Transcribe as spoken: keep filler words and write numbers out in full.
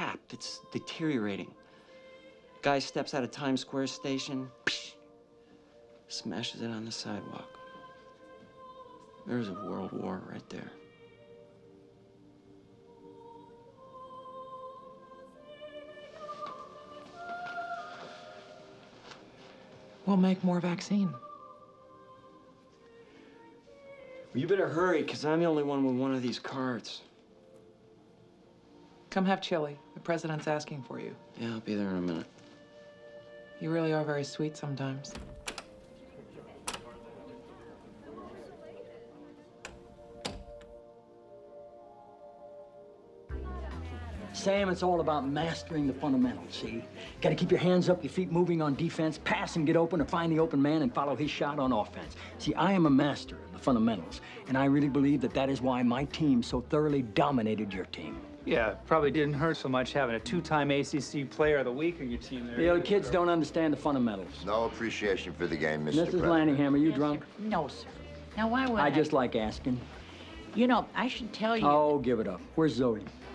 capped. It's deteriorating. Guy steps out of Times Square station, psh, smashes it on the sidewalk. There's a world war right there. We'll make more vaccine. Well, you better hurry, because I'm the only one with one of these cards. Come have chili. The president's asking for you. Yeah, I'll be there in a minute. You really are very sweet sometimes. Sam, it's all about mastering the fundamentals, see? Got to keep your hands up, your feet moving on defense, pass and get open, or find the open man and follow his shot on offense. See, I am a master of the fundamentals, and I really believe that that is why my team so thoroughly dominated your team. Yeah, probably didn't hurt so much having a two-time A C C Player of the Week on your team there. The other kids don't understand the fundamentals. No appreciation for the game, Mister Missus President. Lanningham, are you drunk? No, sir. Now, why would I? I just like asking. You know, I should tell you. Oh, give it up. Where's Zoe?